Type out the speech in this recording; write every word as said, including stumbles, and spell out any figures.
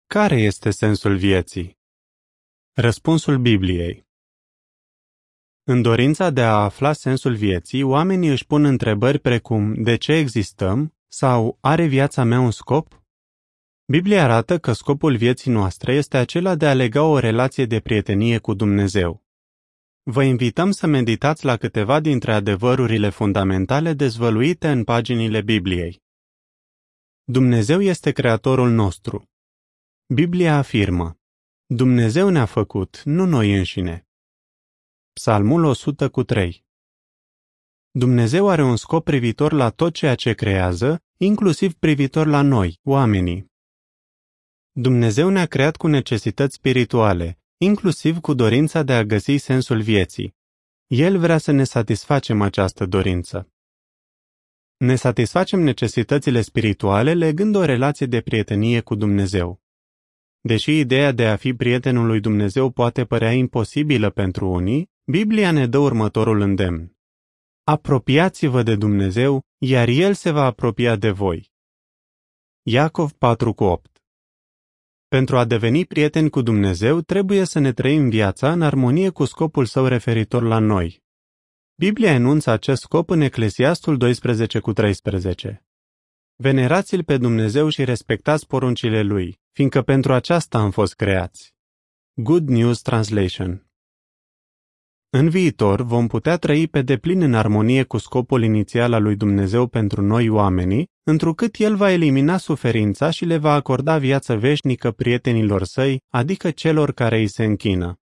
Care este sensul vieții? Răspunsul Bibliei. În dorința de a afla sensul vieții, oamenii își pun întrebări precum de ce existăm sau are viața mea un scop? Biblia arată că scopul vieții noastre este acela de a lega o relație de prietenie cu Dumnezeu. Vă invităm să meditați la câteva dintre adevărurile fundamentale dezvăluite în paginile Bibliei. Dumnezeu este creatorul nostru. Biblia afirmă: Dumnezeu ne-a făcut, nu noi înșine. Psalmul o sută trei. Dumnezeu are un scop privitor la tot ceea ce creează, inclusiv privitor la noi, oamenii. Dumnezeu ne-a creat cu necesități spirituale, inclusiv cu dorința de a găsi sensul vieții. El vrea să ne satisfacem această dorință. Ne satisfacem necesitățile spirituale legând o relație de prietenie cu Dumnezeu. Deși ideea de a fi prietenul lui Dumnezeu poate părea imposibilă pentru unii, Biblia ne dă următorul îndemn: apropiați-vă de Dumnezeu, iar El se va apropia de voi. Iacov patru opt. Pentru a deveni prieteni cu Dumnezeu, trebuie să ne trăim viața în armonie cu scopul său referitor la noi. Biblia enunță acest scop în Eclesiastul doisprezece treisprezece. Venerați-l pe Dumnezeu și respectați poruncile Lui, fiindcă pentru aceasta am fost creați. Good News Translation. În viitor vom putea trăi pe deplin în armonie cu scopul inițial al lui Dumnezeu pentru noi oamenii, întrucât El va elimina suferința și le va acorda viață veșnică prietenilor săi, adică celor care îi se închină.